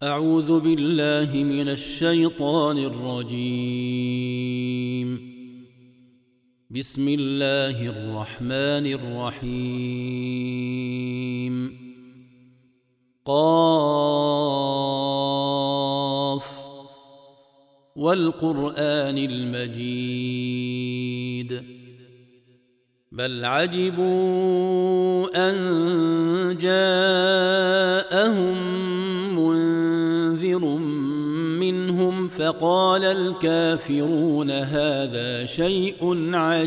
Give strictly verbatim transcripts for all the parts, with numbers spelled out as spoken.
أعوذ بالله من الشيطان الرجيم. بسم الله الرحمن الرحيم. قاف والقرآن المجيد بل عجبوا أن جاءهم منذر منهم فقال الكافرون هذا شيء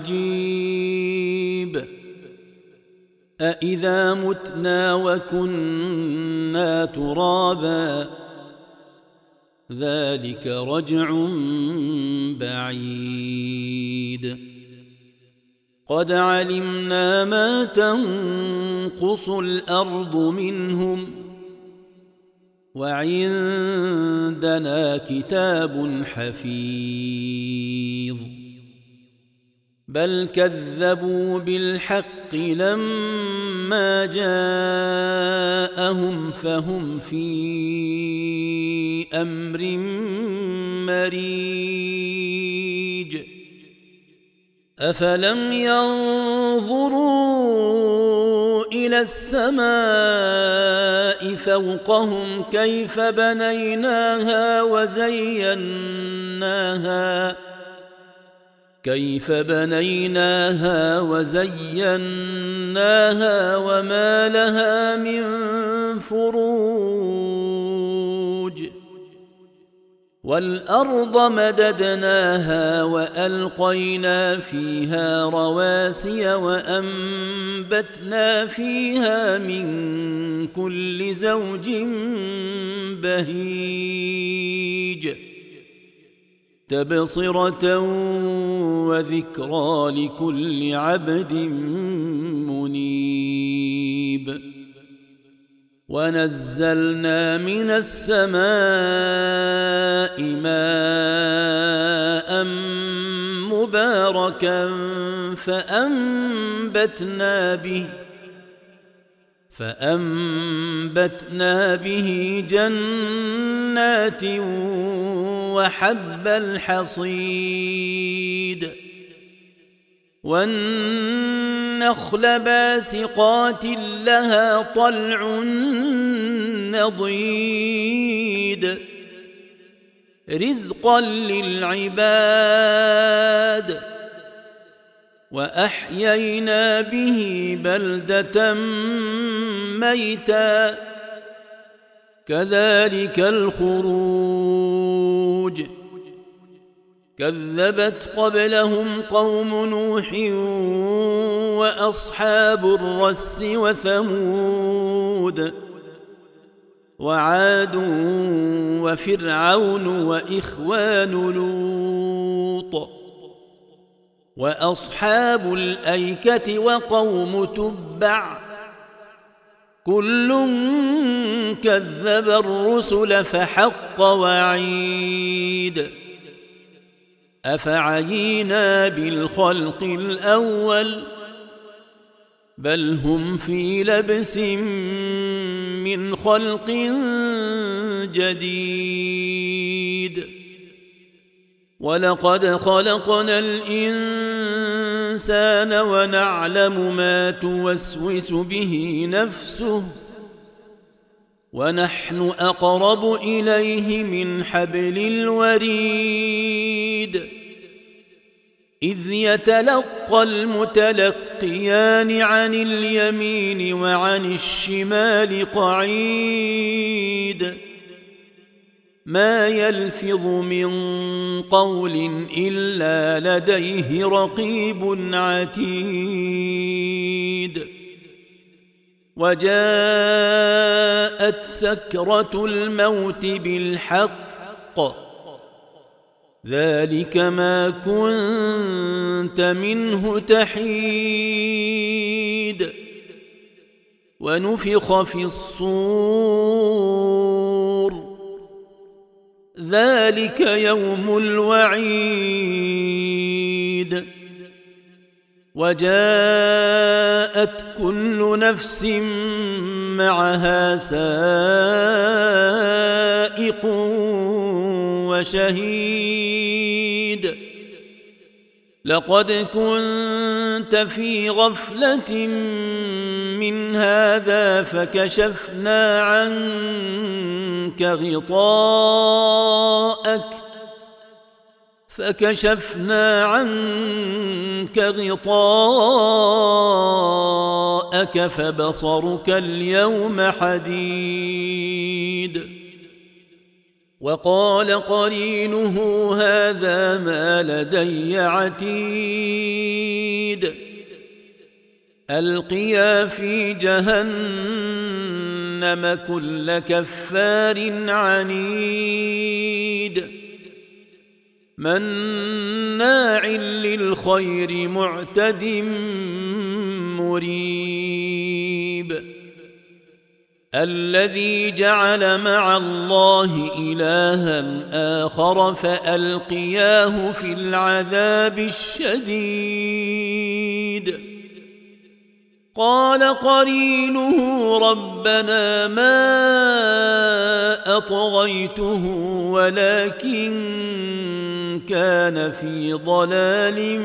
عجيب أإذا متنا وكنا ترابا ذلك رجع بعيد قد علمنا ما تنقص الأرض منهم وعندنا كتاب حفيظ بل كذبوا بالحق لما جاءهم فهم في أمر مريج أفلم ينظروا إلى السماء فوقهم كيف بنيناها وزيناها كيف بنيناها وزيناها وما لها من فروج والأرض مددناها وألقينا فيها رواسي وأنبتنا فيها من كل زوج بهيج تبصرة وذكرى لكل عبد منيب ونزلنا من السماء ماء مباركا فأنبتنا به فأنبتنا به جنات وحب الحصيد والنخل باسقات لها طلع نضيد رزقا للعباد وأحيينا به بلدة ميتا كذلك الخروج كذبت قبلهم قوم نوح وأصحاب الرس وثمود وعاد وفرعون وإخوان لوط وأصحاب الأيكة وقوم تبع كل كذب الرسل فحق وعيد أفعينا بالخلق الأول بل هم في لبس من خلق جديد ولقد خلقنا الإنسان ونعلم ما توسوس به نفسه ونحن أقرب إليه من حبل الوريد إذ يتلقى المتلقيان عن اليمين وعن الشمال قعيد ما يلفظ من قول إلا لديه رقيب عتيد وجاءت سكرة الموت بالحق ذلك ما كنت منه تحيد ونفخ في الصور ذلك يوم الوعيد وجاءت كل نفس معها سائق صديق وشهيد لقد كنت في غفلة من هذا فكشفنا عنك غطاءك فكشفنا عنك غطاءك فبصرك اليوم حديد وقال قرينه هذا ما لدي عتيد ألقيا في جهنم كل كفار عنيد مناع للخير معتد مريب الذي جعل مع الله إلها آخر فألقياه في العذاب الشديد قال قرينه ربنا ما أطغيته ولكن كان في ضلال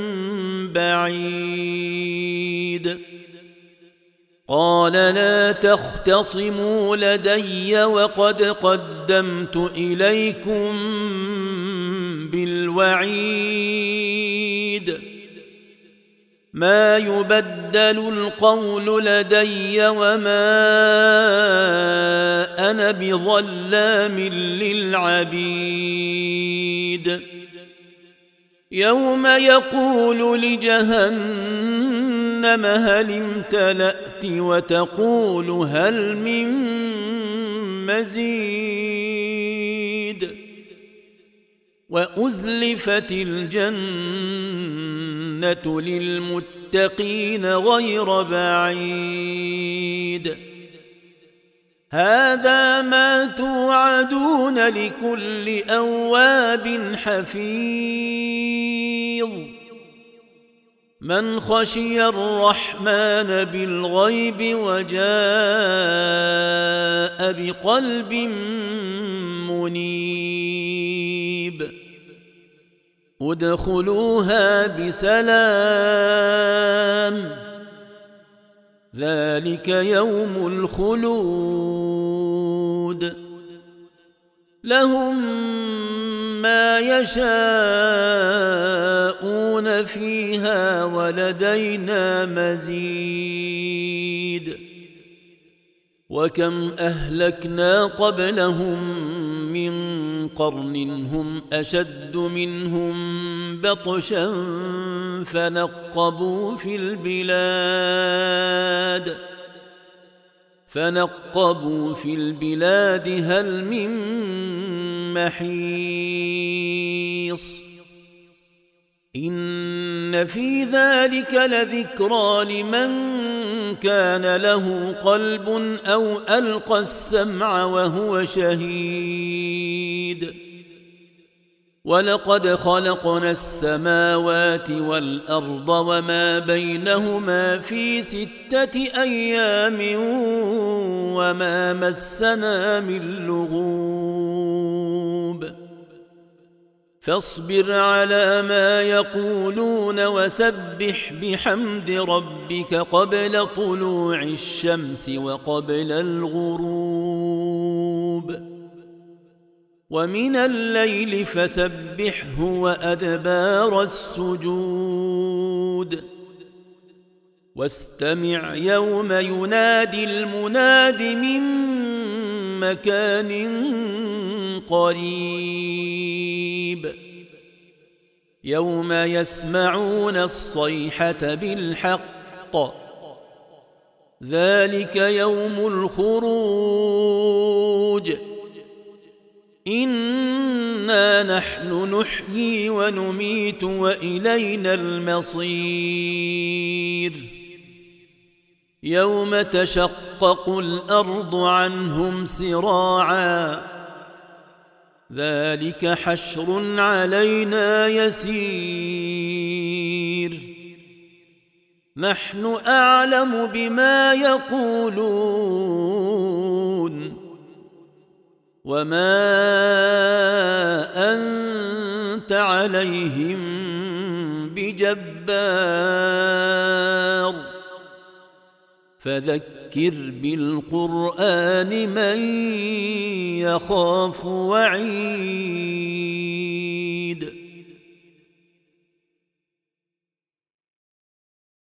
بعيد قال لا تختصموا لدي وقد قدمت إليكم بالوعيد ما يبدل القول لدي وما أنا بظلام للعبيد يوم يقول لجهنم هل امتلأت وتقول هل من مزيد وأزلفت الجنة للمتقين غير بعيد هذا ما توعدون لكل أواب حفيظ من خشي الرحمن بالغيب وجاء بقلب منيب ادخلوها بسلام ذلك يوم الخلود لهم ما يشاءون فيها ولدينا مزيد وكم أهلكنا قبلهم من قرن هم أشد منهم بطشا فنقبوا في البلاد فنقبوا في البلاد هل من محيص إن في ذلك لذكرى لمن كان له قلب أو ألقى السمع وهو شهيد ولقد خلقنا السماوات والأرض وما بينهما في ستة أيام وما مسنا من لغوب فاصبر على ما يقولون وسبح بحمد ربك قبل طلوع الشمس وقبل الغروب ومن الليل فسبحه وأدبار السجود واستمع يوم ينادي المناد من مكان قريب يوم يسمعون الصيحة بالحق ذلك يوم الخروج إنا نحن نحيي ونميت وإلينا المصير يوم تشقق الأرض عنهم سراعا ذلك حشر علينا يسير نحن أعلم بما يقولون وما أنت عليهم بجبار فذكر بالقرآن من يخاف وعيد